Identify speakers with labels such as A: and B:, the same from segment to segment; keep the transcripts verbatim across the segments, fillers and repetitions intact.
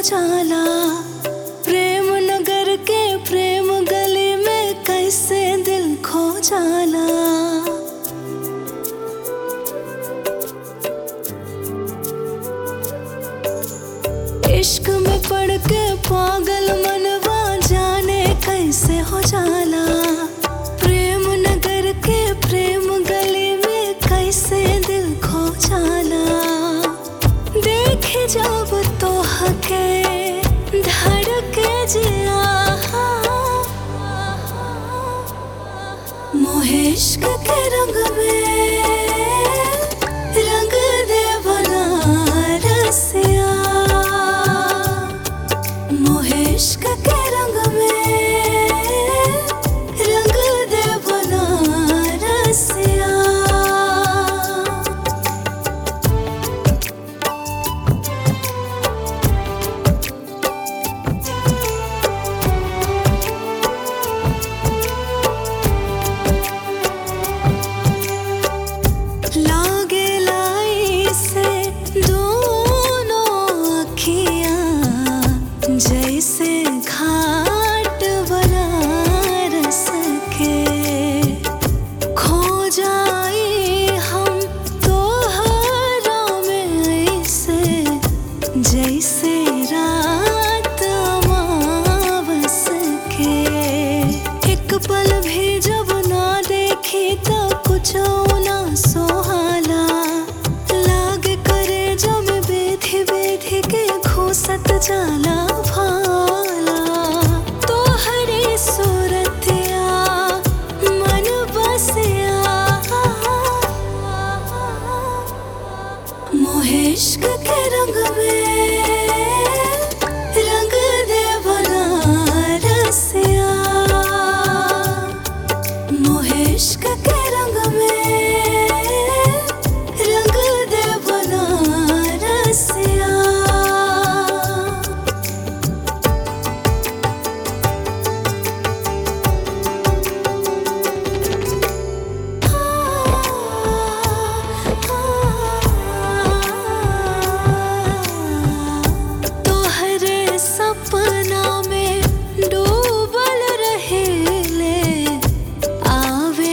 A: जाला। प्रेम नगर के प्रेम गली में कैसे दिल खो जाला। इश्क में पड़ के पागल मनवा जाने कैसे हो जाला। प्रेम नगर के प्रेम गली में कैसे दिल खो जाला। देखे जब तो हके धड़के जिया मोहे इश्क के रंग में रंग दे बनारसिया। मोहे इश्क के रंग में रंग दे बनारसिया। लागे लाई से दोनों अखियाँ जैसे घाट बनारस के। खो जाई हम तोहरा में ऐसे जैसे रात अमावस के। एक पल भी जब ना देखी तो कुछ ना सोहाला। लाग करे जब बेधी बेधी के घूसत जाला भाला। तोहरी सूरतिया मन बसिया मोहे इश्क के रंग में रंग दे बनारसिया। मोहे इश्क के रंग में रंग दे बनारसिया। तोहरे सपना में डूबल रहेले आवे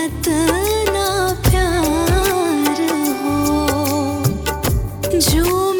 A: अतना प्यार हो। जो